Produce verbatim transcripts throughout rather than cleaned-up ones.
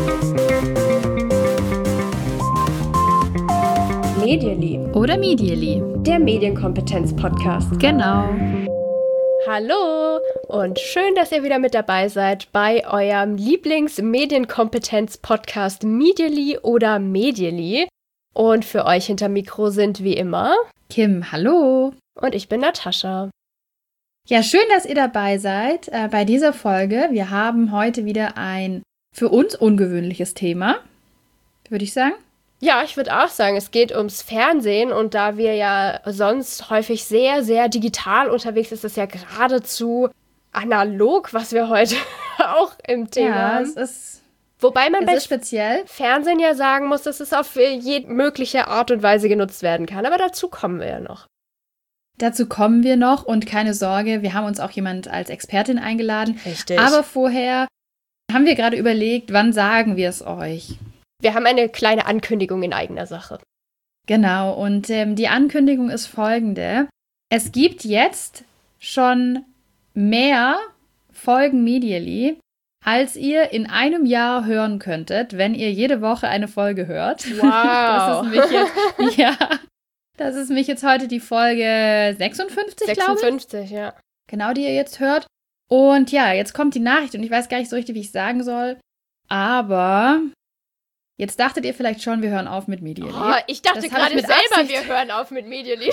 Medially oder Medially, der Medienkompetenz-Podcast. Genau. Hallo und schön, dass ihr wieder mit dabei seid bei eurem Lieblings-Medienkompetenz-Podcast Medially oder Medially. Und für euch hinter Mikro sind wie immer Kim, hallo. Und ich bin Natascha. Ja, schön, dass ihr dabei seid äh, bei dieser Folge. Wir haben heute wieder ein für uns ungewöhnliches Thema, würde ich sagen. Ja, ich würde auch sagen, es geht ums Fernsehen und da wir ja sonst häufig sehr, sehr digital unterwegs sind, ist es ja geradezu analog, was wir heute auch im Thema ja, haben. Es ist, Wobei man es bei ist speziell. Fernsehen ja sagen muss, dass es auf jede mögliche Art und Weise genutzt werden kann, aber dazu kommen wir ja noch. Dazu kommen wir noch und keine Sorge, wir haben uns auch jemand als Expertin eingeladen. Richtig. Aber vorher haben wir gerade überlegt, wann sagen wir es euch? Wir haben eine kleine Ankündigung in eigener Sache. Genau, und ähm, die Ankündigung ist folgende. Es gibt jetzt schon mehr Folgen Medially, als ihr in einem Jahr hören könntet, wenn ihr jede Woche eine Folge hört. Wow. Das ist mich jetzt, ja, das ist mich jetzt heute die Folge sechsundfünfzig, glaube ich. sechsundfünfzig, ja. Genau, die ihr jetzt hört. Und ja, jetzt kommt die Nachricht und ich weiß gar nicht so richtig, wie ich es sagen soll. Aber jetzt dachtet ihr vielleicht schon, wir hören auf mit Medially. Oh, ich dachte Das gerade ich selber, Absicht, wir hören auf mit Medially.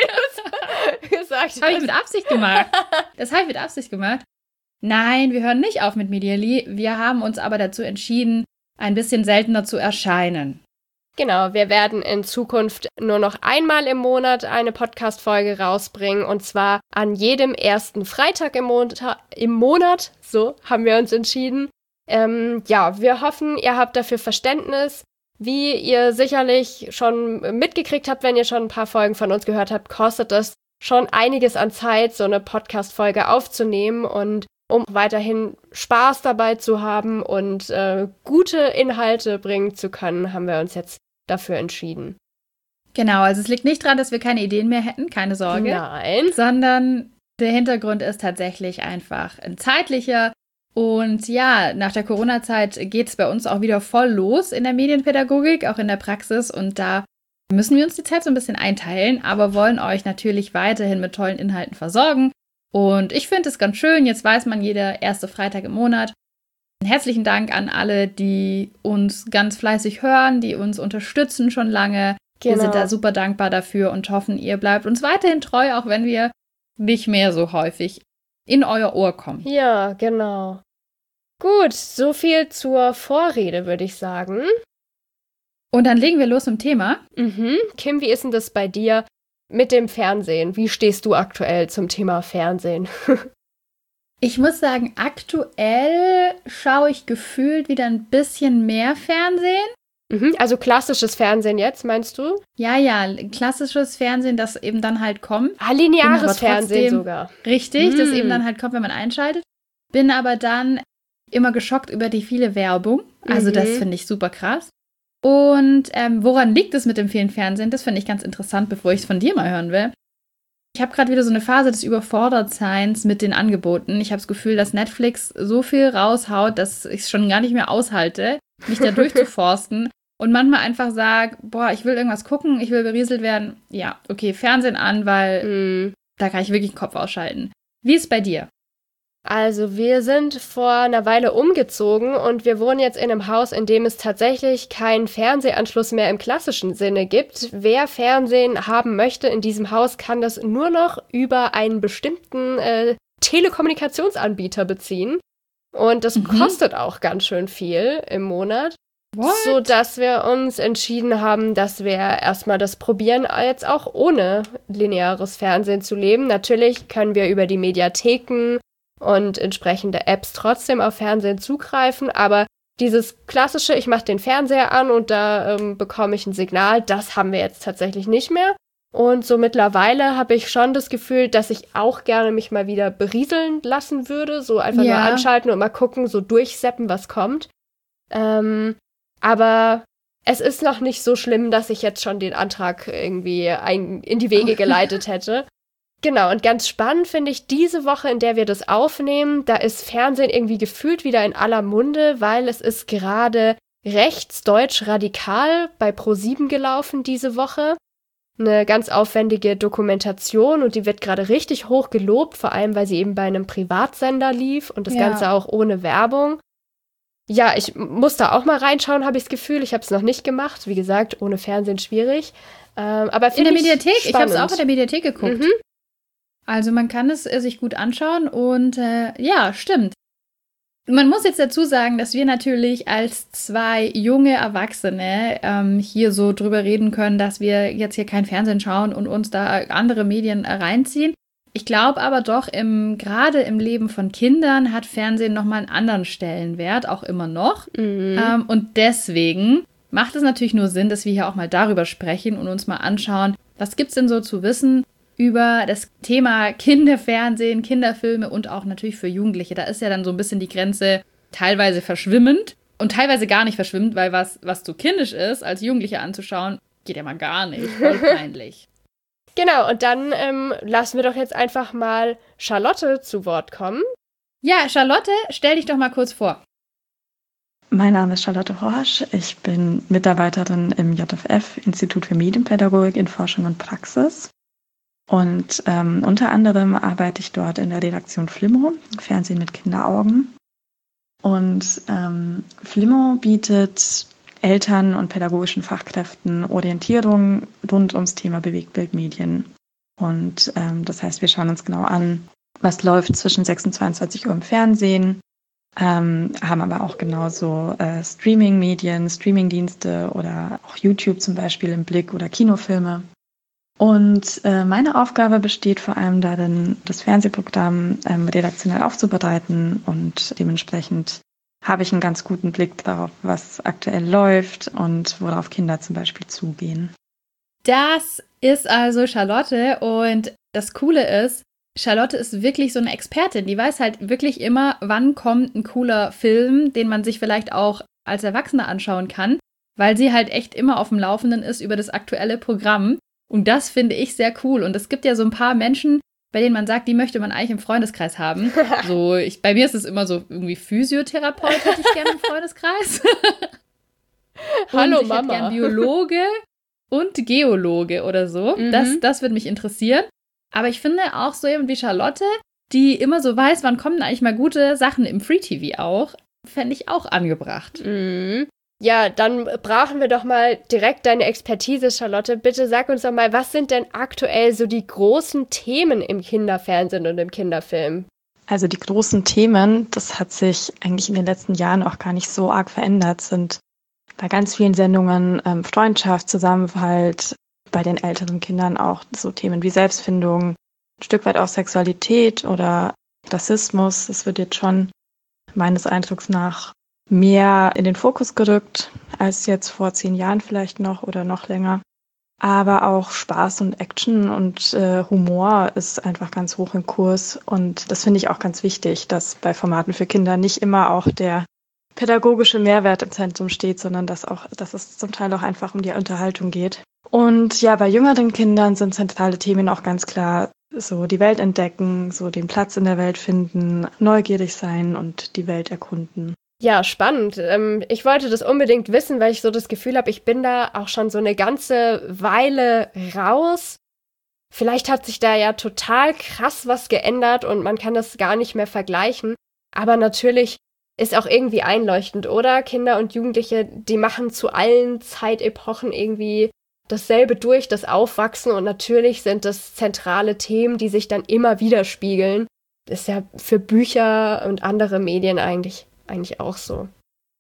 gesagt Das habe ich mit Absicht gemacht. Das habe ich mit Absicht gemacht. Nein, wir hören nicht auf mit Medially. Wir haben uns aber dazu entschieden, ein bisschen seltener zu erscheinen. Genau, wir werden in Zukunft nur noch einmal im Monat eine Podcast-Folge rausbringen und zwar an jedem ersten Freitag im, Monta- im Monat. So haben wir uns entschieden. Ähm, ja, wir hoffen, ihr habt dafür Verständnis. Wie ihr sicherlich schon mitgekriegt habt, wenn ihr schon ein paar Folgen von uns gehört habt, kostet es schon einiges an Zeit, so eine Podcast-Folge aufzunehmen. Und um weiterhin Spaß dabei zu haben und äh, gute Inhalte bringen zu können, haben wir uns jetzt dafür entschieden. Genau, also es liegt nicht daran, dass wir keine Ideen mehr hätten, keine Sorge. Nein. Sondern der Hintergrund ist tatsächlich einfach ein zeitlicher. Und ja, nach der Corona-Zeit geht es bei uns auch wieder voll los in der Medienpädagogik, auch in der Praxis. Und da müssen wir uns die Zeit so ein bisschen einteilen, aber wollen euch natürlich weiterhin mit tollen Inhalten versorgen. Und ich finde es ganz schön, jetzt weiß man jeder erste Freitag im Monat. Herzlichen Dank an alle, die uns ganz fleißig hören, die uns unterstützen schon lange. Genau. Wir sind da super dankbar dafür und hoffen, ihr bleibt uns weiterhin treu, auch wenn wir nicht mehr so häufig in euer Ohr kommen. Ja, genau. Gut, so viel zur Vorrede, würde ich sagen. Und dann legen wir los zum Thema. Mhm. Kim, wie ist denn das bei dir mit dem Fernsehen? Wie stehst du aktuell zum Thema Fernsehen? Ich muss sagen, aktuell schaue ich gefühlt wieder ein bisschen mehr Fernsehen. Mhm, also klassisches Fernsehen jetzt, meinst du? Ja, ja, klassisches Fernsehen, das eben dann halt kommt. Ah, lineares trotzdem, Fernsehen sogar. Richtig, mm. das eben dann halt kommt, wenn man einschaltet. Bin aber dann immer geschockt über die viele Werbung. Also mhm. das finde ich super krass. Und ähm, woran liegt es mit dem vielen Fernsehen? Das finde ich ganz interessant, bevor ich es von dir mal hören will. Ich habe gerade wieder so eine Phase des Überfordertseins mit den Angeboten. Ich habe das Gefühl, dass Netflix so viel raushaut, dass ich es schon gar nicht mehr aushalte, mich da durchzuforsten. Und manchmal einfach sage, boah, ich will irgendwas gucken, ich will berieselt werden. Ja, okay, Fernsehen an, weil mm. da kann ich wirklich den Kopf ausschalten. Wie ist es bei dir? Also wir sind vor einer Weile umgezogen und wir wohnen jetzt in einem Haus, in dem es tatsächlich keinen Fernsehanschluss mehr im klassischen Sinne gibt. Wer Fernsehen haben möchte in diesem Haus, kann das nur noch über einen bestimmten äh, Telekommunikationsanbieter beziehen. Und das mhm. kostet auch ganz schön viel im Monat. What? Sodass wir uns entschieden haben, dass wir erstmal das probieren, jetzt auch ohne lineares Fernsehen zu leben. Natürlich können wir über die Mediatheken und entsprechende Apps trotzdem auf Fernsehen zugreifen, aber dieses klassische, ich mache den Fernseher an und da ähm, bekomme ich ein Signal, das haben wir jetzt tatsächlich nicht mehr. Und so mittlerweile habe ich schon das Gefühl, dass ich auch gerne mich mal wieder berieseln lassen würde, so einfach ja. nur anschalten und mal gucken, so durchseppen, was kommt. Ähm, aber es ist noch nicht so schlimm, dass ich jetzt schon den Antrag irgendwie ein, in die Wege geleitet hätte. Genau, und ganz spannend finde ich, diese Woche, in der wir das aufnehmen, da ist Fernsehen irgendwie gefühlt wieder in aller Munde, weil es ist gerade rechtsdeutsch radikal bei ProSieben gelaufen diese Woche. Eine ganz aufwendige Dokumentation und die wird gerade richtig hoch gelobt, vor allem, weil sie eben bei einem Privatsender lief und das Ja. Ganze auch ohne Werbung. Ja, ich muss da auch mal reinschauen, habe ich das Gefühl. Ich habe es noch nicht gemacht. Wie gesagt, ohne Fernsehen schwierig. Ähm, aber In der ich Mediathek, ich habe es spannend. auch in der Mediathek geguckt. Mhm. Also man kann es äh, sich gut anschauen und äh, ja, stimmt. Man muss jetzt dazu sagen, dass wir natürlich als zwei junge Erwachsene ähm, hier so drüber reden können, dass wir jetzt hier kein Fernsehen schauen und uns da andere Medien äh, reinziehen. Ich glaube aber doch, im, gerade im Leben von Kindern hat Fernsehen nochmal einen anderen Stellenwert, auch immer noch. Mhm. Ähm, und deswegen macht es natürlich nur Sinn, dass wir hier auch mal darüber sprechen und uns mal anschauen, was gibt es denn so zu wissen über das Thema Kinderfernsehen, Kinderfilme und auch natürlich für Jugendliche. Da ist ja dann so ein bisschen die Grenze teilweise verschwimmend und teilweise gar nicht verschwimmend, weil was, was zu kindisch ist, als Jugendliche anzuschauen, geht ja mal gar nicht. Voll peinlich. Genau, und dann ähm, lassen wir doch jetzt einfach mal Charlotte zu Wort kommen. Ja, Charlotte, stell dich doch mal kurz vor. Mein Name ist Charlotte Horsch. Ich bin Mitarbeiterin im J F F, Institut für Medienpädagogik in Forschung und Praxis. Und ähm, unter anderem arbeite ich dort in der Redaktion Flimmo, Fernsehen mit Kinderaugen. Und ähm, Flimmo bietet Eltern und pädagogischen Fachkräften Orientierung rund ums Thema Bewegtbildmedien. Und ähm, das heißt, wir schauen uns genau an, was läuft zwischen sechs und zweiundzwanzig Uhr im Fernsehen, ähm, haben aber auch genauso äh, Streaming-Medien, Streaming-Dienste oder auch YouTube zum Beispiel im Blick oder Kinofilme. Und äh, meine Aufgabe besteht vor allem darin, das Fernsehprogramm ähm, redaktionell aufzubereiten und dementsprechend habe ich einen ganz guten Blick darauf, was aktuell läuft und worauf Kinder zum Beispiel zugehen. Das ist also Charlotte und das Coole ist, Charlotte ist wirklich so eine Expertin, die weiß halt wirklich immer, wann kommt ein cooler Film, den man sich vielleicht auch als Erwachsener anschauen kann, weil sie halt echt immer auf dem Laufenden ist über das aktuelle Programm. Und das finde ich sehr cool. Und es gibt ja so ein paar Menschen, bei denen man sagt, die möchte man eigentlich im Freundeskreis haben. So, ich, bei mir ist es immer so irgendwie Physiotherapeut hätte ich gerne im Freundeskreis. Hallo und ich Mama. hätte gern Biologe und Geologe oder so. Mhm. Das, das würde mich interessieren. Aber ich finde auch so jemand wie Charlotte, die immer so weiß, wann kommen eigentlich mal gute Sachen im Free-T V auch, fände ich auch angebracht. Mhm. Ja, dann brauchen wir doch mal direkt deine Expertise, Charlotte. Bitte sag uns doch mal, was sind denn aktuell so die großen Themen im Kinderfernsehen und im Kinderfilm? Also die großen Themen, das hat sich eigentlich in den letzten Jahren auch gar nicht so arg verändert, sind bei ganz vielen Sendungen ähm, Freundschaft, Zusammenhalt, bei den älteren Kindern auch so Themen wie Selbstfindung, ein Stück weit auch Sexualität oder Rassismus. Das wird jetzt schon meines Eindrucks nach mehr in den Fokus gerückt als jetzt vor zehn Jahren vielleicht noch oder noch länger. Aber auch Spaß und Action und äh, Humor ist einfach ganz hoch im Kurs. Und das finde ich auch ganz wichtig, dass bei Formaten für Kinder nicht immer auch der pädagogische Mehrwert im Zentrum steht, sondern dass auch, dass es zum Teil auch einfach um die Unterhaltung geht. Und ja, bei jüngeren Kindern sind zentrale Themen auch ganz klar so die Welt entdecken, so den Platz in der Welt finden, neugierig sein und die Welt erkunden. Ja, spannend. Ähm, ich wollte das unbedingt wissen, weil ich so das Gefühl habe, ich bin da auch schon so eine ganze Weile raus. Vielleicht hat sich da ja total krass was geändert und man kann das gar nicht mehr vergleichen. Aber natürlich ist auch irgendwie einleuchtend, oder? Kinder und Jugendliche, die machen zu allen Zeitepochen irgendwie dasselbe durch, das Aufwachsen. Und natürlich sind das zentrale Themen, die sich dann immer widerspiegeln. Das ist ja für Bücher und andere Medien eigentlich eigentlich auch so.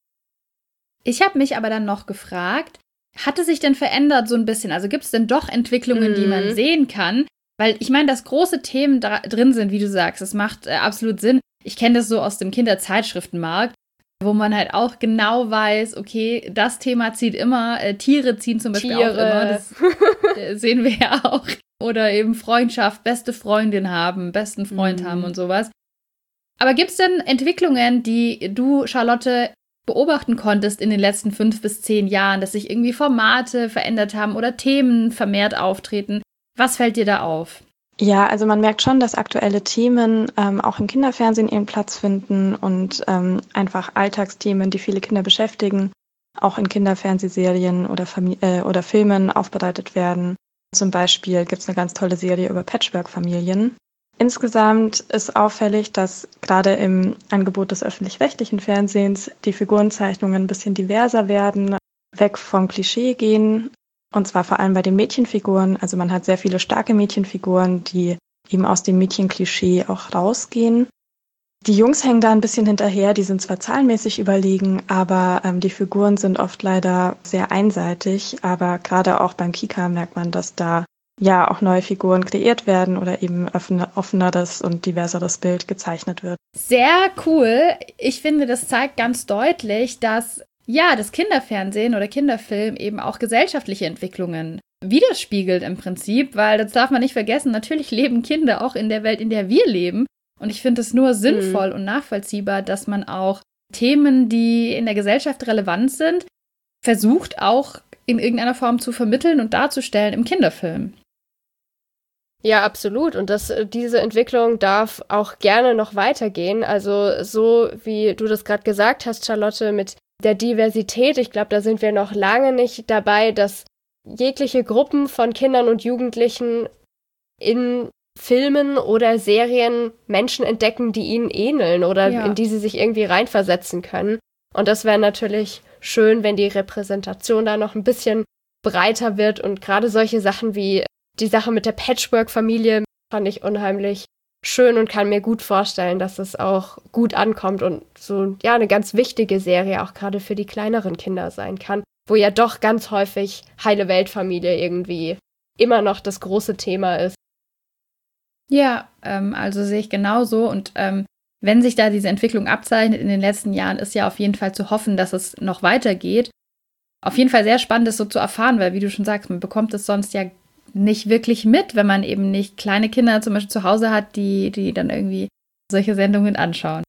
Ich habe mich aber dann noch gefragt, hat es sich denn verändert so ein bisschen? Also gibt es denn doch Entwicklungen, mm. die man sehen kann? Weil ich meine, dass große Themen da drin sind, wie du sagst, das macht äh, absolut Sinn. Ich kenne das so aus dem Kinderzeitschriftenmarkt, wo man halt auch genau weiß, okay, das Thema zieht immer, äh, Tiere ziehen zum Beispiel Tiere. auch immer, das äh, sehen wir ja auch. Oder eben Freundschaft, beste Freundin haben, besten Freund mm. haben und sowas. Aber gibt es denn Entwicklungen, die du, Charlotte, beobachten konntest in den letzten fünf bis zehn Jahren, dass sich irgendwie Formate verändert haben oder Themen vermehrt auftreten? Was fällt dir da auf? Ja, also man merkt schon, dass aktuelle Themen ähm, auch im Kinderfernsehen ihren Platz finden und ähm, einfach Alltagsthemen, die viele Kinder beschäftigen, auch in Kinderfernsehserien oder, Famili- äh, oder Filmen aufbereitet werden. Zum Beispiel gibt es eine ganz tolle Serie über Patchwork-Familien. Insgesamt ist auffällig, dass gerade im Angebot des öffentlich-rechtlichen Fernsehens die Figurenzeichnungen ein bisschen diverser werden, weg vom Klischee gehen. Und zwar vor allem bei den Mädchenfiguren. Also man hat sehr viele starke Mädchenfiguren, die eben aus dem Mädchenklischee auch rausgehen. Die Jungs hängen da ein bisschen hinterher, die sind zwar zahlenmäßig überlegen, aber ähm, die Figuren sind oft leider sehr einseitig. Aber gerade auch beim Kika merkt man, dass da ja auch neue Figuren kreiert werden oder eben offener, offeneres und diverseres Bild gezeichnet wird. Sehr cool. Ich finde, das zeigt ganz deutlich, dass ja, das Kinderfernsehen oder Kinderfilm eben auch gesellschaftliche Entwicklungen widerspiegelt im Prinzip, weil das darf man nicht vergessen, natürlich leben Kinder auch in der Welt, in der wir leben. Und ich finde es nur sinnvoll mhm. und nachvollziehbar, dass man auch Themen, die in der Gesellschaft relevant sind, versucht auch in irgendeiner Form zu vermitteln und darzustellen im Kinderfilm. Ja, absolut. Und das, diese Entwicklung darf auch gerne noch weitergehen. Also so wie du das gerade gesagt hast, Charlotte, mit der Diversität, ich glaube, da sind wir noch lange nicht dabei, dass jegliche Gruppen von Kindern und Jugendlichen in Filmen oder Serien Menschen entdecken, die ihnen ähneln oder ja. in die sie sich irgendwie reinversetzen können. Und das wäre natürlich schön, wenn die Repräsentation da noch ein bisschen breiter wird. Und gerade solche Sachen wie die Sache mit der Patchwork-Familie fand ich unheimlich schön und kann mir gut vorstellen, dass es auch gut ankommt und so ja eine ganz wichtige Serie auch gerade für die kleineren Kinder sein kann, wo ja doch ganz häufig heile Weltfamilie irgendwie immer noch das große Thema ist. Ja, ähm, also sehe ich genauso und ähm, wenn sich da diese Entwicklung abzeichnet in den letzten Jahren, ist ja auf jeden Fall zu hoffen, dass es noch weitergeht. Auf jeden Fall sehr spannend, das so zu erfahren, weil wie du schon sagst, man bekommt es sonst ja nicht wirklich mit, wenn man eben nicht kleine Kinder zum Beispiel zu Hause hat, die, die dann irgendwie solche Sendungen anschauen.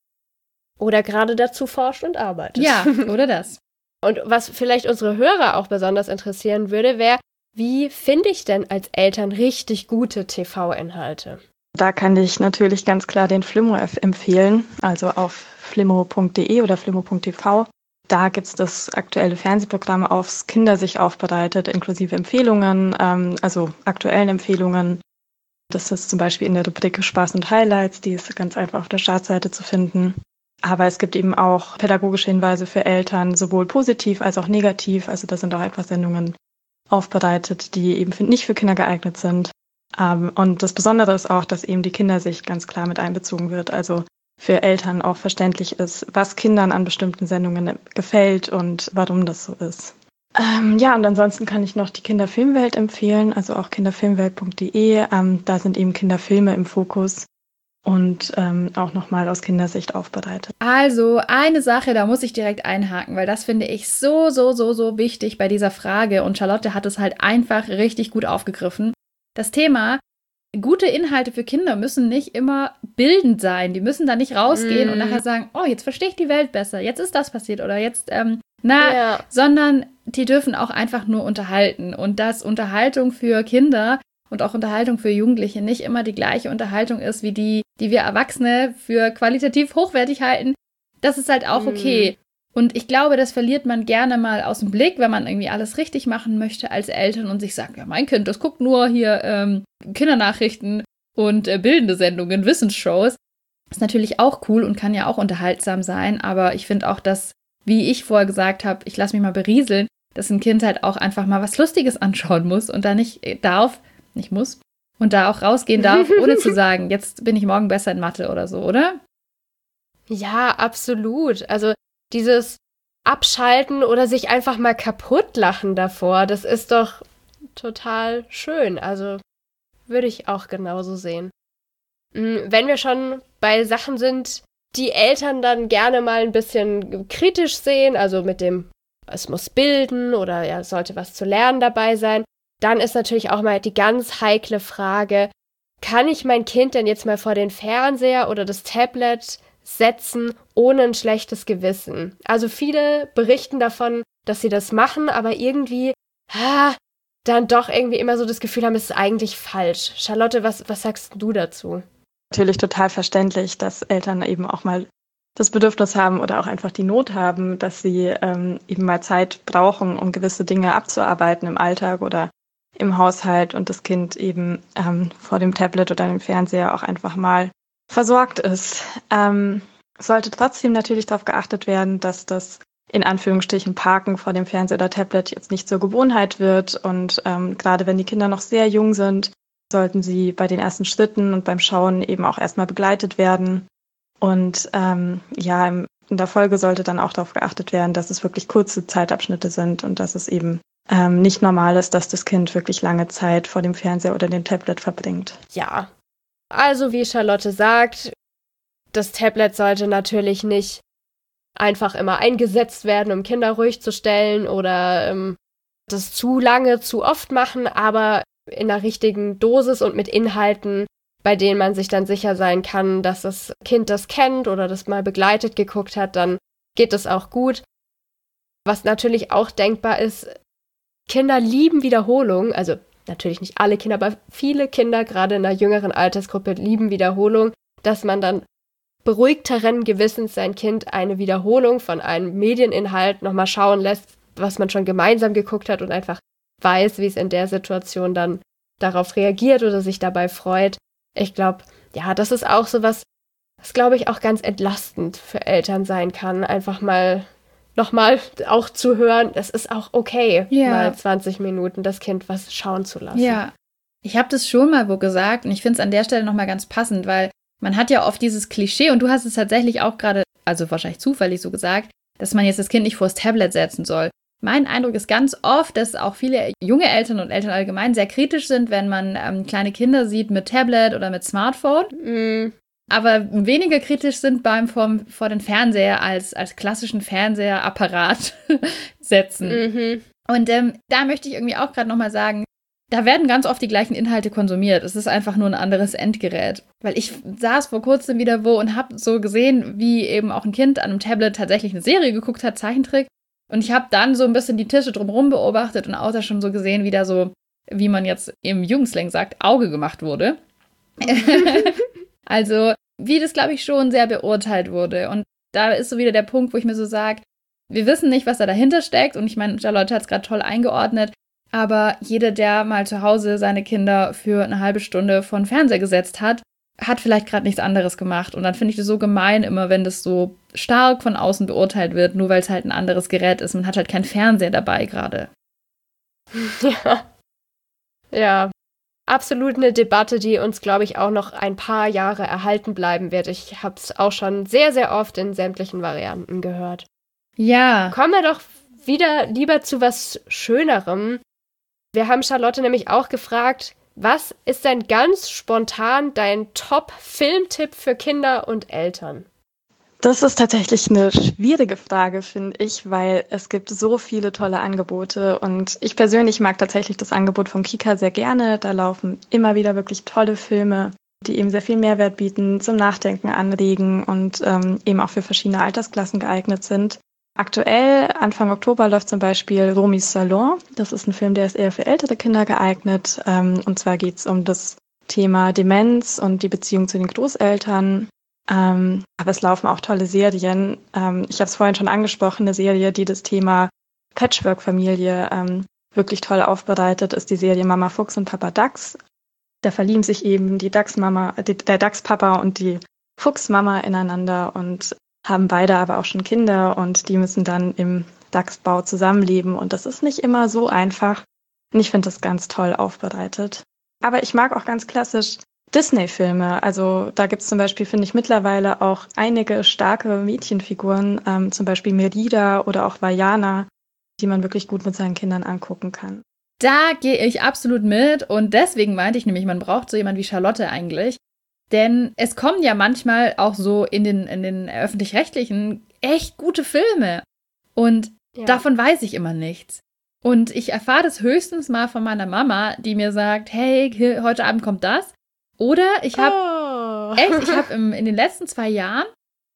Oder gerade dazu forscht und arbeitet. Ja, oder das. Und was vielleicht unsere Hörer auch besonders interessieren würde, wäre, wie finde ich denn als Eltern richtig gute T V-Inhalte? Da kann ich natürlich ganz klar den Flimmo empfehlen, also auf flimmo punkt de oder flimmo punkt tv. Da gibt es das aktuelle Fernsehprogramm aufs Kindersicht aufbereitet, inklusive Empfehlungen, ähm, also aktuellen Empfehlungen. Das ist zum Beispiel in der Rubrik Spaß und Highlights, die ist ganz einfach auf der Startseite zu finden. Aber es gibt eben auch pädagogische Hinweise für Eltern, sowohl positiv als auch negativ. Also da sind auch einfach Sendungen aufbereitet, die eben nicht für Kinder geeignet sind. Ähm, und das Besondere ist auch, dass eben die Kindersicht ganz klar mit einbezogen wird. Also für Eltern auch verständlich ist, was Kindern an bestimmten Sendungen gefällt und warum das so ist. Ähm, ja, und ansonsten kann ich noch die Kinderfilmwelt empfehlen, also auch kinderfilmwelt punkt de. Ähm, da sind eben Kinderfilme im Fokus und ähm, auch nochmal aus Kindersicht aufbereitet. Also eine Sache, da muss ich direkt einhaken, weil das finde ich so, so, so, so wichtig bei dieser Frage und Charlotte hat es halt einfach richtig gut aufgegriffen. Das Thema, gute Inhalte für Kinder müssen nicht immer bildend sein. Die müssen da nicht rausgehen mm. und nachher sagen, oh, jetzt verstehe ich die Welt besser, jetzt ist das passiert oder jetzt, ähm, na, ja. sondern die dürfen auch einfach nur unterhalten. Und dass Unterhaltung für Kinder und auch Unterhaltung für Jugendliche nicht immer die gleiche Unterhaltung ist, wie die, die wir Erwachsene für qualitativ hochwertig halten, das ist halt auch okay. Mm. Und ich glaube, das verliert man gerne mal aus dem Blick, wenn man irgendwie alles richtig machen möchte als Eltern und sich sagt, ja, mein Kind, das guckt nur hier ähm, Kindernachrichten und äh, bildende Sendungen, Wissensshows. Ist natürlich auch cool und kann ja auch unterhaltsam sein, aber ich finde auch, dass, wie ich vorher gesagt habe, ich lasse mich mal berieseln, dass ein Kind halt auch einfach mal was Lustiges anschauen muss und da nicht äh, darf, nicht muss, und da auch rausgehen darf, ohne zu sagen, jetzt bin ich morgen besser in Mathe oder so, oder? Ja, absolut. Also dieses Abschalten oder sich einfach mal kaputt lachen davor, das ist doch total schön. Also würde ich auch genauso sehen. Wenn wir schon bei Sachen sind, die Eltern dann gerne mal ein bisschen kritisch sehen, also mit dem, es muss bilden oder ja, es sollte was zu lernen dabei sein, dann ist natürlich auch mal die ganz heikle Frage, kann ich mein Kind denn jetzt mal vor den Fernseher oder das Tablet setzen, ohne ein schlechtes Gewissen? Also viele berichten davon, dass sie das machen, aber irgendwie, ah, dann doch irgendwie immer so das Gefühl haben, es ist eigentlich falsch. Charlotte, was, was sagst du dazu? Natürlich total verständlich, dass Eltern eben auch mal das Bedürfnis haben oder auch einfach die Not haben, dass sie ähm, eben mal Zeit brauchen, um gewisse Dinge abzuarbeiten im Alltag oder im Haushalt und das Kind eben ähm, vor dem Tablet oder dem Fernseher auch einfach mal versorgt ist. Ähm, sollte trotzdem natürlich darauf geachtet werden, dass das in Anführungsstrichen Parken vor dem Fernseher oder Tablet jetzt nicht zur Gewohnheit wird. Und ähm, gerade wenn die Kinder noch sehr jung sind, sollten sie bei den ersten Schritten und beim Schauen eben auch erstmal begleitet werden. Und ähm, ja, in der Folge sollte dann auch darauf geachtet werden, dass es wirklich kurze Zeitabschnitte sind und dass es eben ähm, nicht normal ist, dass das Kind wirklich lange Zeit vor dem Fernseher oder dem Tablet verbringt. Ja, also wie Charlotte sagt, das Tablet sollte natürlich nicht einfach immer eingesetzt werden, um Kinder ruhig zu stellen oder ähm, das zu lange, zu oft machen, aber in einer richtigen Dosis und mit Inhalten, bei denen man sich dann sicher sein kann, dass das Kind das kennt oder das mal begleitet geguckt hat, dann geht es auch gut. Was natürlich auch denkbar ist, Kinder lieben Wiederholung, also natürlich nicht alle Kinder, aber viele Kinder, gerade in der jüngeren Altersgruppe, lieben Wiederholung, dass man dann beruhigteren Gewissens sein Kind eine Wiederholung von einem Medieninhalt nochmal schauen lässt, was man schon gemeinsam geguckt hat und einfach weiß, wie es in der Situation dann darauf reagiert oder sich dabei freut. Ich glaube, ja, das ist auch sowas, was, glaube ich, auch ganz entlastend für Eltern sein kann, einfach mal nochmal auch zu hören, es ist auch okay, ja. mal zwanzig Minuten das Kind was schauen zu lassen. Ja, ich habe das schon mal wo gesagt und ich finde es an der Stelle nochmal ganz passend, weil man hat ja oft dieses Klischee und du hast es tatsächlich auch gerade, also wahrscheinlich zufällig so gesagt, dass man jetzt das Kind nicht vors Tablet setzen soll. Mein Eindruck ist ganz oft, dass auch viele junge Eltern und Eltern allgemein sehr kritisch sind, wenn man ähm, kleine Kinder sieht mit Tablet oder mit Smartphone, Mm. aber weniger kritisch sind beim vom, vor den Fernseher als, als klassischen Fernseherapparat setzen. Mhm. Und ähm, da möchte ich irgendwie auch gerade nochmal sagen, da werden ganz oft die gleichen Inhalte konsumiert. Es ist einfach nur ein anderes Endgerät. Weil ich saß vor kurzem wieder wo und habe so gesehen, wie eben auch ein Kind an einem Tablet tatsächlich eine Serie geguckt hat, Zeichentrick. Und ich habe dann so ein bisschen die Tische drumherum beobachtet und auch da schon so gesehen, wie da so, wie man jetzt im Jugendslang sagt, Auge gemacht wurde. Also, wie das, glaube ich, schon sehr beurteilt wurde. Und da ist so wieder der Punkt, wo ich mir so sage, wir wissen nicht, was da dahinter steckt. Und ich meine, Charlotte hat es gerade toll eingeordnet. Aber jeder, der mal zu Hause seine Kinder für eine halbe Stunde vor den Fernseher gesetzt hat, hat vielleicht gerade nichts anderes gemacht. Und dann finde ich das so gemein immer, wenn das so stark von außen beurteilt wird, nur weil es halt ein anderes Gerät ist. Man hat halt keinen Fernseher dabei gerade. Ja. Ja. Absolut eine Debatte, die uns, glaube ich, auch noch ein paar Jahre erhalten bleiben wird. Ich habe es auch schon sehr, sehr oft in sämtlichen Varianten gehört. Ja. Kommen wir doch wieder lieber zu was Schönerem. Wir haben Charlotte nämlich auch gefragt, was ist denn ganz spontan dein Top-Filmtipp für Kinder und Eltern? Das ist tatsächlich eine schwierige Frage, finde ich, weil es gibt so viele tolle Angebote und ich persönlich mag tatsächlich das Angebot vom Kika sehr gerne. Da laufen immer wieder wirklich tolle Filme, die eben sehr viel Mehrwert bieten, zum Nachdenken anregen und ähm, eben auch für verschiedene Altersklassen geeignet sind. Aktuell, Anfang Oktober, läuft zum Beispiel Romis Salon. Das ist ein Film, der ist eher für ältere Kinder geeignet. Ähm, und zwar geht es um das Thema Demenz und die Beziehung zu den Großeltern. Ähm, aber es laufen auch tolle Serien. Ähm, ich habe es vorhin schon angesprochen, eine Serie, die das Thema Patchwork-Familie ähm, wirklich toll aufbereitet, ist die Serie Mama Fuchs und Papa Dachs. Da verlieben sich eben die Dachsmama, die, der Dachspapa und die Fuchsmama ineinander und haben beide aber auch schon Kinder und die müssen dann im Dachsbau zusammenleben und das ist nicht immer so einfach. Und ich finde das ganz toll aufbereitet. Aber ich mag auch ganz klassisch Disney-Filme. Also da gibt es zum Beispiel, finde ich, mittlerweile auch einige starke Mädchenfiguren, ähm, zum Beispiel Merida oder auch Vajana, die man wirklich gut mit seinen Kindern angucken kann. Da gehe ich absolut mit und deswegen meinte ich nämlich, man braucht so jemand wie Charlotte eigentlich. Denn es kommen ja manchmal auch so in den, in den öffentlich-rechtlichen echt gute Filme. Und ja. davon weiß ich immer nichts. Und ich erfahre das höchstens mal von meiner Mama, die mir sagt, hey, heute Abend kommt das. Oder ich habe oh. echt, ich habe in den letzten zwei Jahren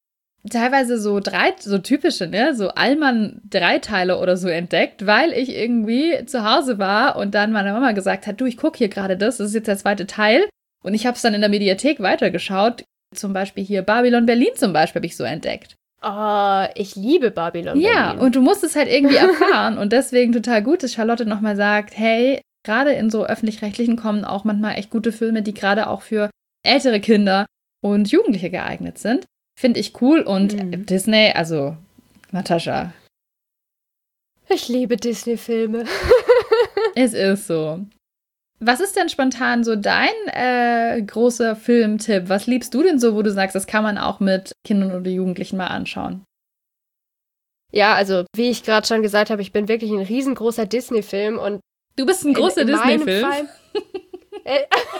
teilweise so drei, so typische, ne, so Allmann-Dreiteile oder so entdeckt, weil ich irgendwie zu Hause war und dann meine Mama gesagt hat, du, ich gucke hier gerade das, das ist jetzt der zweite Teil. Und ich habe es dann in der Mediathek weitergeschaut. Zum Beispiel hier Babylon Berlin zum Beispiel habe ich so entdeckt. Oh, ich liebe Babylon Berlin. Ja, und du musst es halt irgendwie erfahren. Und deswegen total gut, dass Charlotte nochmal sagt, hey, gerade in so Öffentlich-Rechtlichen kommen auch manchmal echt gute Filme, die gerade auch für ältere Kinder und Jugendliche geeignet sind. Finde ich cool. Und mhm. Disney, also Natascha. Ich liebe Disney-Filme. Es ist so. Was ist denn spontan so dein äh, großer Filmtipp? Was liebst du denn so, wo du sagst, das kann man auch mit Kindern oder Jugendlichen mal anschauen? Ja, also wie ich gerade schon gesagt habe, ich bin wirklich ein riesengroßer Disney-Film und du bist ein großer in, in Disney-Film? Fall, äh,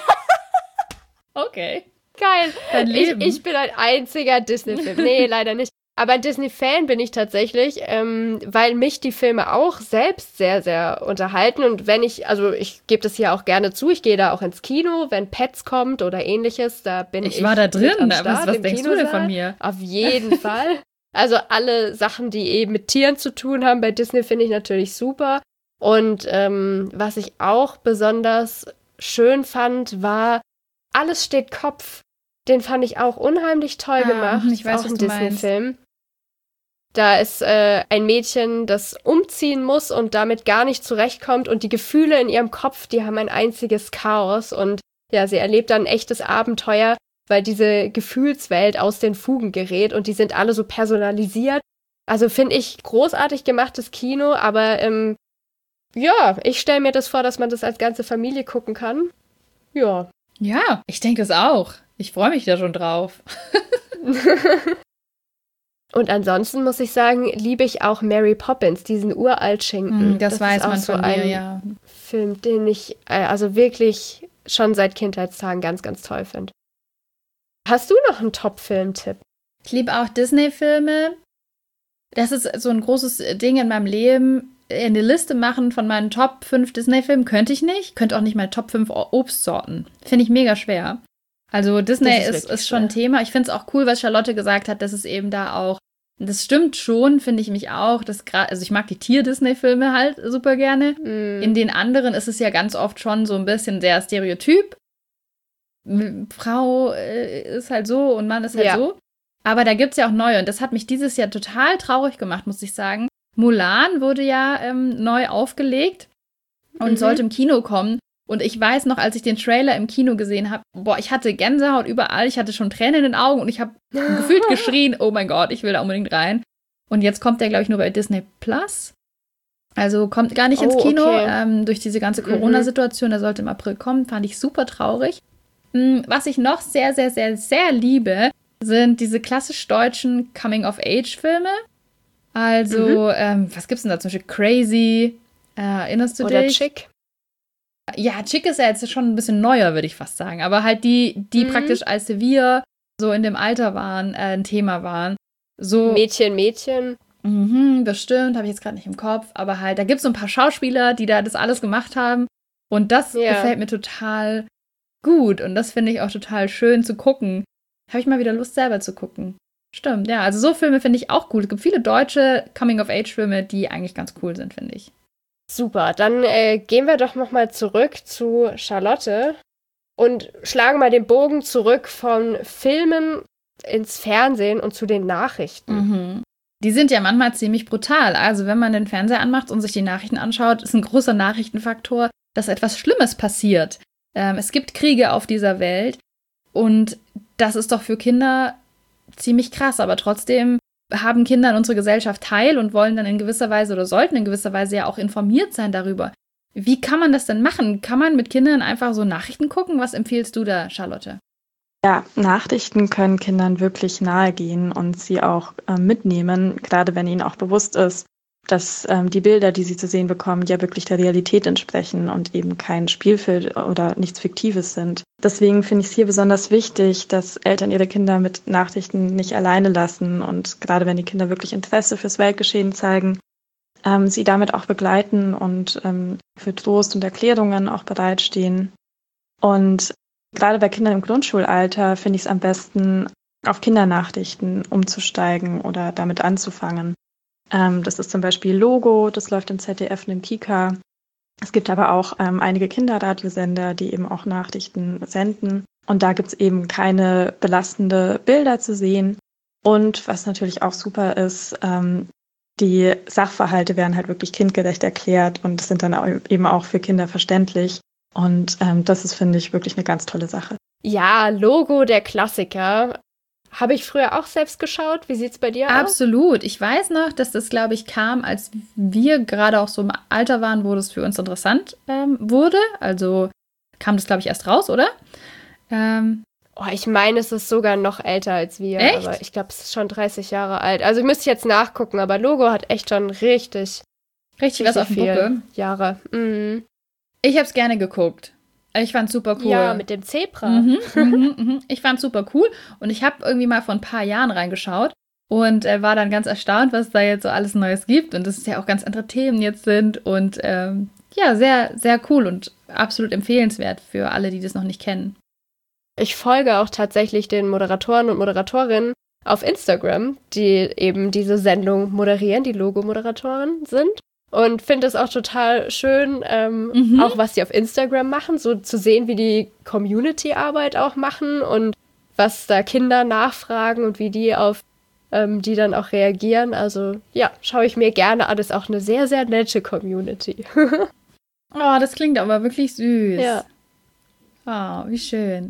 okay. Geil. Dein Leben. Ich, ich bin ein einziger Disney-Film. Nee, leider nicht. Aber ein Disney-Fan bin ich tatsächlich, ähm, weil mich die Filme auch selbst sehr, sehr unterhalten. Und wenn ich, also ich gebe das hier auch gerne zu, ich gehe da auch ins Kino, wenn Pets kommt oder ähnliches, da bin ich. Ich war da drin, am Start, was, was denkst du denn von mir? Auf jeden Fall. Also alle Sachen, die eben mit Tieren zu tun haben bei Disney, finde ich natürlich super. Und ähm, was ich auch besonders schön fand, war Alles steht Kopf. Den fand ich auch unheimlich toll ah, gemacht. Ich weiß, auch was ein du Disney-Film. Da ist äh, ein Mädchen, das umziehen muss und damit gar nicht zurechtkommt. Und die Gefühle in ihrem Kopf, die haben ein einziges Chaos. Und ja, sie erlebt dann ein echtes Abenteuer, weil diese Gefühlswelt aus den Fugen gerät. Und die sind alle so personalisiert. Also finde ich großartig gemachtes Kino. Aber ähm, ja, ich stelle mir das vor, dass man das als ganze Familie gucken kann. Ja. Ja, ich denke es auch. Ich freue mich da schon drauf. Und ansonsten muss ich sagen, liebe ich auch Mary Poppins, diesen Uralt-Schinken. Mm, das, das weiß man so von dir, ja. Film, den ich äh, also wirklich schon seit Kindheitstagen ganz, ganz toll finde. Hast du noch einen Top-Film-Tipp? Ich liebe auch Disney-Filme. Das ist so ein großes Ding in meinem Leben. Eine Liste machen von meinen Top fünf Disney-Filmen könnte ich nicht. Könnte auch nicht meine Top fünf Obstsorten. Finde ich mega schwer. Also Disney ist, ist, ist schon ein Thema. Ich finde es auch cool, was Charlotte gesagt hat, dass es eben da auch, das stimmt schon, finde ich mich auch, dass gerade, also ich mag die Tier-Disney-Filme halt super gerne. Mm. In den anderen ist es ja ganz oft schon so ein bisschen der Stereotyp. Frau äh, ist halt so und Mann ist halt ja. so. Aber da gibt es ja auch neue und das hat mich dieses Jahr total traurig gemacht, muss ich sagen. Mulan wurde ja ähm, neu aufgelegt und mhm. sollte im Kino kommen. Und ich weiß noch, als ich den Trailer im Kino gesehen habe, boah, ich hatte Gänsehaut überall, ich hatte schon Tränen in den Augen und ich habe gefühlt geschrien, oh mein Gott, ich will da unbedingt rein. Und jetzt kommt der, glaube ich, nur bei Disney Plus. Also kommt gar nicht oh, ins Kino, okay. ähm, durch diese ganze Corona-Situation, der sollte im April kommen, fand ich super traurig. Was ich noch sehr, sehr, sehr, sehr liebe, sind diese klassisch deutschen Coming-of-Age-Filme. Also, mhm. ähm, was gibt's denn da? Zum Beispiel Crazy, äh, erinnerst du Oder dich? Oder Chick. Ja, Chick ist ja jetzt schon ein bisschen neuer, würde ich fast sagen. Aber halt die, die mhm. praktisch, als wir so in dem Alter waren, äh, ein Thema waren. So Mädchen, Mädchen. Mhm, bestimmt, habe ich jetzt gerade nicht im Kopf. Aber halt, da gibt es so ein paar Schauspieler, die da das alles gemacht haben. Und das ja. gefällt mir total gut. Und das finde ich auch total schön zu gucken. Habe ich mal wieder Lust, selber zu gucken. Stimmt, ja. Also so Filme finde ich auch cool. Es gibt viele deutsche Coming-of-Age-Filme, die eigentlich ganz cool sind, finde ich. Super, dann äh, gehen wir doch nochmal zurück zu Charlotte und schlagen mal den Bogen zurück von Filmen ins Fernsehen und zu den Nachrichten. Mhm. Die sind ja manchmal ziemlich brutal. Also wenn man den Fernseher anmacht und sich die Nachrichten anschaut, ist ein großer Nachrichtenfaktor, dass etwas Schlimmes passiert. Ähm, es gibt Kriege auf dieser Welt und das ist doch für Kinder ziemlich krass, aber trotzdem haben Kinder in unserer Gesellschaft teil und wollen dann in gewisser Weise oder sollten in gewisser Weise ja auch informiert sein darüber. Wie kann man das denn machen? Kann man mit Kindern einfach so Nachrichten gucken? Was empfiehlst du da, Charlotte? Ja, Nachrichten können Kindern wirklich nahe gehen und sie auch äh, mitnehmen, gerade wenn ihnen auch bewusst ist, dass ähm, die Bilder, die sie zu sehen bekommen, ja wirklich der Realität entsprechen und eben kein Spielfilm oder nichts Fiktives sind. Deswegen finde ich es hier besonders wichtig, dass Eltern ihre Kinder mit Nachrichten nicht alleine lassen und gerade wenn die Kinder wirklich Interesse fürs Weltgeschehen zeigen, ähm, sie damit auch begleiten und ähm, für Trost und Erklärungen auch bereitstehen. Und gerade bei Kindern im Grundschulalter finde ich es am besten, auf Kindernachrichten umzusteigen oder damit anzufangen. Ähm, das ist zum Beispiel Logo, das läuft im Z D F und im Kika. Es gibt aber auch ähm, einige Kinderradiosender, die eben auch Nachrichten senden. Und da gibt es eben keine belastende Bilder zu sehen. Und was natürlich auch super ist, ähm, die Sachverhalte werden halt wirklich kindgerecht erklärt und sind dann auch eben auch für Kinder verständlich. Und ähm, das ist, finde ich, wirklich eine ganz tolle Sache. Ja, Logo, der Klassiker. Habe ich früher auch selbst geschaut. Wie sieht's bei dir aus? Absolut. Ich weiß noch, dass das, glaube ich, kam, als wir gerade auch so im Alter waren, wo das für uns interessant ähm, wurde. Also kam das, glaube ich, erst raus, oder? Ähm, Oh, ich meine, es ist sogar noch älter als wir. Echt? Aber ich glaube, es ist schon dreißig Jahre alt. Also müsste ich jetzt nachgucken, aber Logo hat echt schon richtig, richtig was auf dem viel Buckel. Jahre. Mhm. Ich habe es gerne geguckt. Ich fand's super cool. Ja, mit dem Zebra. Mhm, mhm, mhm. Ich fand's super cool und ich habe irgendwie mal vor ein paar Jahren reingeschaut und äh, war dann ganz erstaunt, was da jetzt so alles Neues gibt und dass es ja auch ganz andere Themen jetzt sind und ähm, ja, sehr, sehr cool und absolut empfehlenswert für alle, die das noch nicht kennen. Ich folge auch tatsächlich den Moderatoren und Moderatorinnen auf Instagram, die eben diese Sendung moderieren, die Logo-Moderatoren sind. Und finde es auch total schön, ähm, Mhm. auch was die auf Instagram machen, so zu sehen, wie die Community-Arbeit auch machen und was da Kinder nachfragen und wie die auf ähm, die dann auch reagieren. Also ja, schaue ich mir gerne an. Ist auch eine sehr, sehr nette Community. Oh, das klingt aber wirklich süß. Ja. Oh, wie schön.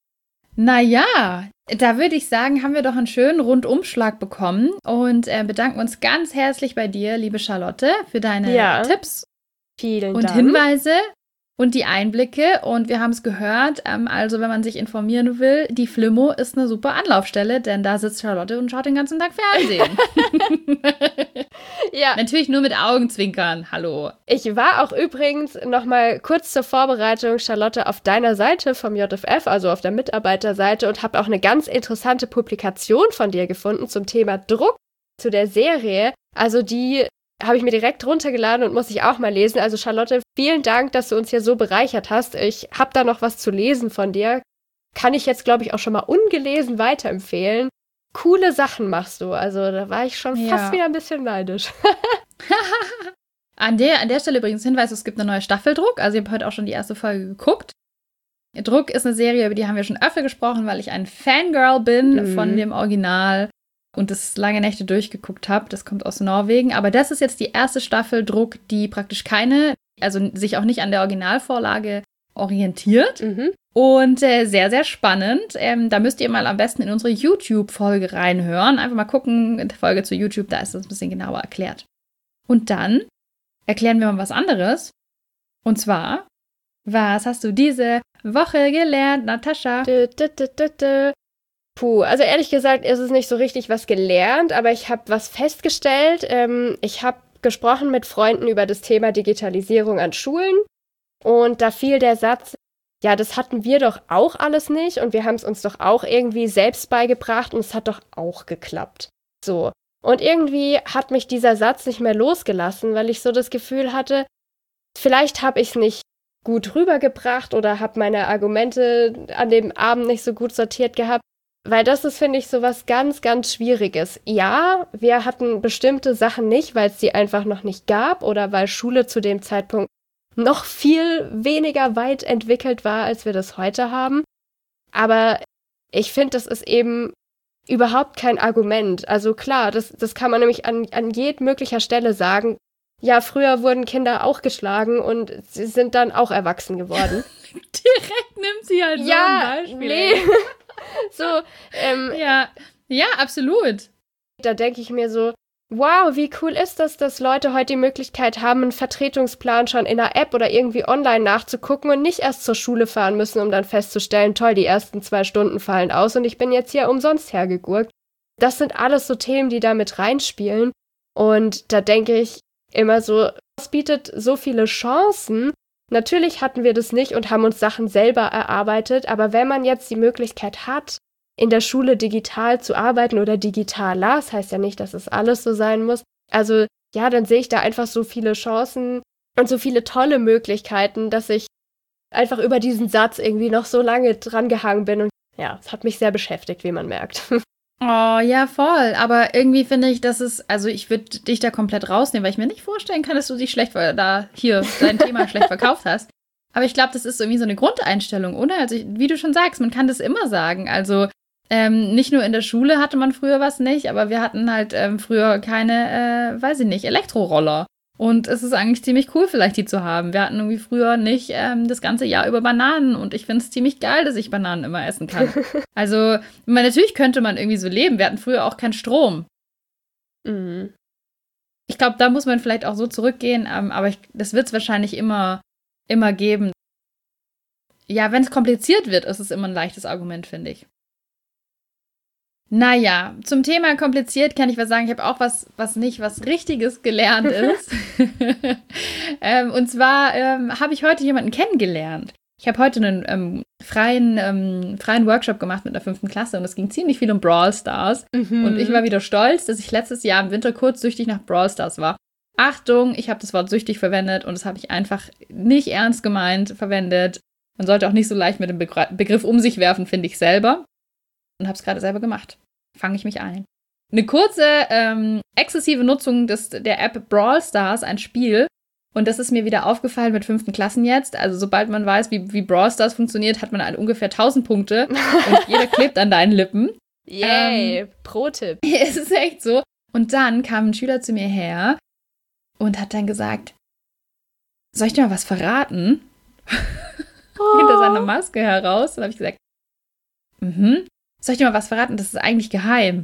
Naja, da würde ich sagen, haben wir doch einen schönen Rundumschlag bekommen und äh, bedanken uns ganz herzlich bei dir, liebe Charlotte, für deine Ja. Tipps Vielen und Dank. Hinweise und die Einblicke. Und wir haben es gehört, ähm, also wenn man sich informieren will, die Flimmo ist eine super Anlaufstelle, denn da sitzt Charlotte und schaut den ganzen Tag Fernsehen. Ja, Natürlich nur mit Augenzwinkern, hallo. ich war auch übrigens noch mal kurz zur Vorbereitung, Charlotte, auf deiner Seite vom J F F, also auf der Mitarbeiterseite, und habe auch eine ganz interessante Publikation von dir gefunden zum Thema Druck, zu der Serie. Also die habe ich mir direkt runtergeladen und muss ich auch mal lesen. Also Charlotte, vielen Dank, dass du uns hier so bereichert hast. Ich habe da noch was zu lesen von dir. Kann ich jetzt, glaube ich, auch schon mal ungelesen weiterempfehlen. Coole Sachen machst du. Also da war ich schon Ja. fast wieder ein bisschen neidisch. An der, an der Stelle übrigens Hinweis, es gibt eine neue Staffel Druck. Also ich habe heute auch schon die erste Folge geguckt. Druck ist eine Serie, über die haben wir schon öfter gesprochen, weil ich ein Fangirl bin Mhm. von dem Original und das lange Nächte durchgeguckt habe. Das kommt aus Norwegen. Aber das ist jetzt die erste Staffel Druck, die praktisch keine, also sich auch nicht an der Originalvorlage orientiert. Mhm. Und äh, sehr, sehr spannend. Ähm, da müsst ihr mal am besten in unsere YouTube-Folge reinhören. Einfach mal gucken, in der Folge zu YouTube, da ist das ein bisschen genauer erklärt. Und dann erklären wir mal was anderes. Und zwar, was hast du diese Woche gelernt, Natascha? Dö, dö, dö, dö, dö. Puh, also ehrlich gesagt ist es nicht so richtig was gelernt, aber ich habe was festgestellt. Ähm, ich habe gesprochen mit Freunden über das Thema Digitalisierung an Schulen und da fiel der Satz, ja, das hatten wir doch auch alles nicht und wir haben es uns doch auch irgendwie selbst beigebracht und es hat doch auch geklappt. So. Und irgendwie hat mich dieser Satz nicht mehr losgelassen, weil ich so das Gefühl hatte, vielleicht habe ich es nicht gut rübergebracht oder habe meine Argumente an dem Abend nicht so gut sortiert gehabt. Weil das ist, finde ich, so was ganz, ganz Schwieriges. Ja, wir hatten bestimmte Sachen nicht, weil es die einfach noch nicht gab oder weil Schule zu dem Zeitpunkt noch viel weniger weit entwickelt war, als wir das heute haben. Aber ich finde, das ist eben überhaupt kein Argument. Also klar, das, das kann man nämlich an, an jeder möglicher Stelle sagen. Ja, früher wurden Kinder auch geschlagen und sie sind dann auch erwachsen geworden. Direkt nimmt sie halt so ja, ein Beispiel. nee. ey. So, ähm, Ja, ja, absolut. da denke ich mir so, wow, wie cool ist das, dass Leute heute die Möglichkeit haben, einen Vertretungsplan schon in einer App oder irgendwie online nachzugucken und nicht erst zur Schule fahren müssen, um dann festzustellen, toll, die ersten zwei Stunden fallen aus und ich bin jetzt hier umsonst hergegurkt. Das sind alles so Themen, die da mit reinspielen. Und da denke ich immer so, es bietet so viele Chancen. Natürlich hatten wir das nicht und haben uns Sachen selber erarbeitet, aber wenn man jetzt die Möglichkeit hat, in der Schule digital zu arbeiten oder digitaler, das heißt ja nicht, dass es alles so sein muss, also ja, dann sehe ich da einfach so viele Chancen und so viele tolle Möglichkeiten, dass ich einfach über diesen Satz irgendwie noch so lange dran gehangen bin und ja, es hat mich sehr beschäftigt, wie man merkt. Oh, ja, voll. Aber irgendwie finde ich, dass es, also ich würde dich da komplett rausnehmen, weil ich mir nicht vorstellen kann, dass du dich schlecht, da hier dein Thema schlecht verkauft hast. Aber ich glaube, das ist irgendwie so eine Grundeinstellung, oder? Also ich, wie du schon sagst, man kann das immer sagen. Also ähm, nicht nur in der Schule hatte man früher was nicht, aber wir hatten halt ähm, früher keine, äh, weiß ich nicht, Elektroroller. Und es ist eigentlich ziemlich cool, vielleicht die zu haben. Wir hatten irgendwie früher nicht ähm, das ganze Jahr über Bananen. Und ich finde es ziemlich geil, dass ich Bananen immer essen kann. Also, man, natürlich könnte man irgendwie so leben. Wir hatten früher auch keinen Strom. Mhm. Ich glaube, da muss man vielleicht auch so zurückgehen. Ähm, aber ich, das wird es wahrscheinlich immer, immer geben. Ja, wenn es kompliziert wird, ist es immer ein leichtes Argument, finde ich. Naja, zum Thema kompliziert kann ich was sagen. Ich habe auch was, was nicht was Richtiges gelernt ist. ähm, und zwar ähm, habe ich heute jemanden kennengelernt. Ich habe heute einen ähm, freien, ähm, freien Workshop gemacht mit der fünften Klasse und es ging ziemlich viel um Brawl Stars. Mhm. Und ich war wieder stolz, dass ich letztes Jahr im Winter kurz süchtig nach Brawl Stars war. Achtung, ich habe das Wort süchtig verwendet und das habe ich einfach nicht ernst gemeint verwendet. Man sollte auch nicht so leicht mit dem Begr- Begriff um sich werfen, finde ich selber. Und habe es gerade selber gemacht. Fange ich mich ein. Eine kurze, ähm, exzessive Nutzung des, der App Brawl Stars, ein Spiel. Und das ist mir wieder aufgefallen mit fünften Klassen jetzt. Also sobald man weiß, wie, wie Brawl Stars funktioniert, hat man halt ungefähr tausend Punkte. Und jeder klebt an deinen Lippen. Yay, ähm, Pro-Tipp. Es ist echt so. Und dann kam ein Schüler zu mir her und hat dann gesagt, soll ich dir mal was verraten? Oh. Hinter seiner Maske heraus. Und habe ich gesagt, mhm. Soll ich dir mal was verraten? Das ist eigentlich geheim.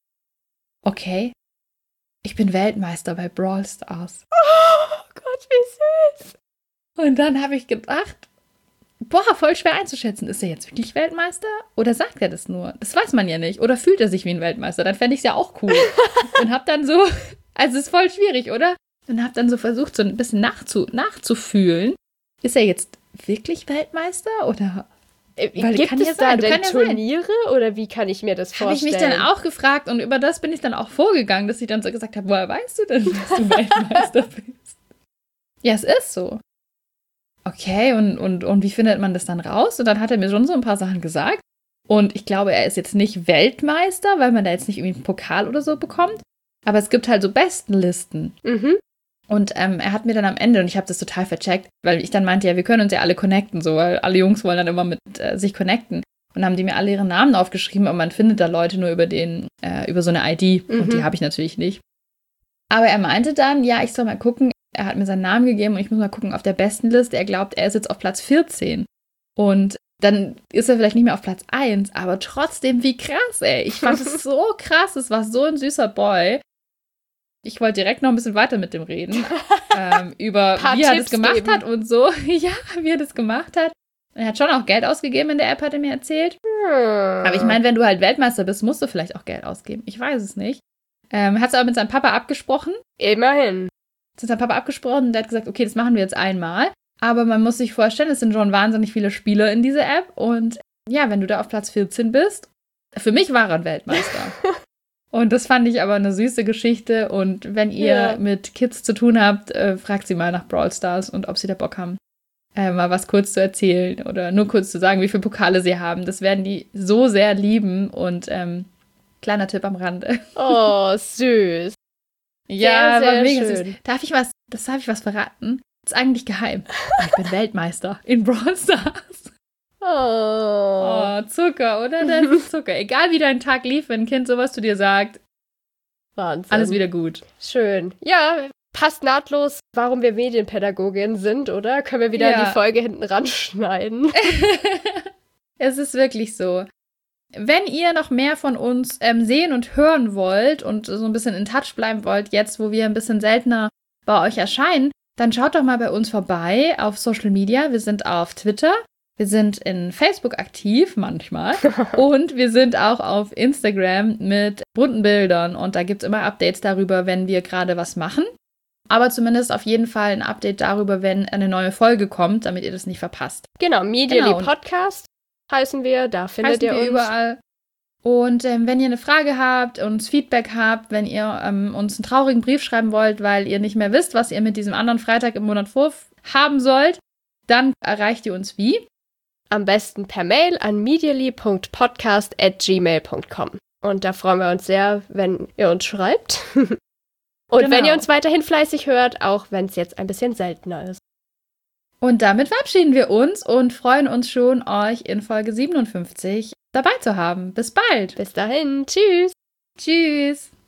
Okay. Ich bin Weltmeister bei Brawl Stars. Oh Gott, wie süß. Und dann habe ich gedacht, boah, voll schwer einzuschätzen. Ist er jetzt wirklich Weltmeister? Oder sagt er das nur? Das weiß man ja nicht. Oder fühlt er sich wie ein Weltmeister? Dann fände ich es ja auch cool. Und habe dann so, also es ist voll schwierig, oder? Und habe dann so versucht, so ein bisschen nachzu, nachzufühlen. Ist er jetzt wirklich Weltmeister? Oder... Weil Gibt es ja da sein, denn Turniere sein. Oder wie kann ich mir das vorstellen? Habe ich mich dann auch gefragt und über das bin ich dann auch vorgegangen, dass ich dann so gesagt habe, woher weißt du denn, dass du Weltmeister bist? Ja, es ist so. Okay, und, und, und wie findet man das dann raus? Und dann hat er mir schon so ein paar Sachen gesagt. Und ich glaube, er ist jetzt nicht Weltmeister, weil man da jetzt nicht irgendwie einen Pokal oder so bekommt. Aber es gibt halt so Bestenlisten. Mhm. Und ähm, er hat mir dann am Ende, und ich habe das total vercheckt, weil ich dann meinte, ja, wir können uns ja alle connecten, so, weil alle Jungs wollen dann immer mit äh, sich connecten. Und haben die mir alle ihre Namen aufgeschrieben, aber man findet da Leute nur über den, äh, über so eine I D. Mhm. Und die habe ich natürlich nicht. Aber er meinte dann, ja, ich soll mal gucken, er hat mir seinen Namen gegeben und ich muss mal gucken auf der Bestenliste. Er glaubt, er ist jetzt auf Platz vierzehn. Und dann ist er vielleicht nicht mehr auf Platz eins, aber trotzdem, wie krass, ey. Ich fand es so krass, es war so ein süßer Boy. Ich wollte direkt noch ein bisschen weiter mit dem reden, ähm, über wie er das gemacht geben. hat und so. Ja, wie er das gemacht hat. Er hat schon auch Geld ausgegeben in der App, hat er mir erzählt. Hm. Aber ich meine, wenn du halt Weltmeister bist, musst du vielleicht auch Geld ausgeben. Ich weiß es nicht. Ähm, hat es aber mit seinem Papa abgesprochen. Immerhin. Mit seinem Papa abgesprochen und der hat gesagt, okay, das machen wir jetzt einmal. Aber man muss sich vorstellen, es sind schon wahnsinnig viele Spieler in dieser App. Und ja, wenn du da auf Platz vierzehn bist, für mich war er ein Weltmeister. Und das fand ich aber eine süße Geschichte. Und wenn ihr ja. mit Kids zu tun habt, äh, fragt sie mal nach Brawl Stars und ob sie da Bock haben, äh, mal was kurz zu erzählen oder nur kurz zu sagen, wie viele Pokale sie haben. Das werden die so sehr lieben. Und ähm, kleiner Tipp am Rande. Oh, süß. Ja, sehr, war sehr mega schön. süß. Darf ich was, das darf ich was verraten? Das ist eigentlich geheim. Ich bin Weltmeister in Brawl Stars. Oh. Oh, Zucker, oder? Das ist Zucker. Egal wie dein Tag lief, wenn ein Kind sowas zu dir sagt, Wahnsinn. Alles wieder gut. Schön. Ja, passt nahtlos, warum wir Medienpädagogin sind, oder? Können wir wieder ja. die Folge hinten ranschneiden. Es ist wirklich so. Wenn ihr noch mehr von uns ähm, sehen und hören wollt und so ein bisschen in Touch bleiben wollt, jetzt, wo wir ein bisschen seltener bei euch erscheinen, dann schaut doch mal bei uns vorbei auf Social Media. Wir sind auf Twitter. Wir sind in Facebook aktiv, manchmal. Und wir sind auch auf Instagram mit bunten Bildern. Und da gibt es immer Updates darüber, wenn wir gerade was machen. Aber zumindest auf jeden Fall ein Update darüber, wenn eine neue Folge kommt, damit ihr das nicht verpasst. Genau, Medially genau. Podcast heißen wir. Da findet ihr uns. Überall. Und ähm, wenn ihr eine Frage habt, uns Feedback habt, wenn ihr ähm, uns einen traurigen Brief schreiben wollt, weil ihr nicht mehr wisst, was ihr mit diesem anderen Freitag im Monat vorhaben sollt, dann erreicht ihr uns wie? am besten per Mail an medially punkt podcast at gmail punkt com. Und da freuen wir uns sehr, wenn ihr uns schreibt. Und genau. wenn ihr uns weiterhin fleißig hört, auch wenn es jetzt ein bisschen seltener ist. Und damit verabschieden wir uns und freuen uns schon, euch in Folge siebenundfünfzig dabei zu haben. Bis bald. Bis dahin. Tschüss. Tschüss.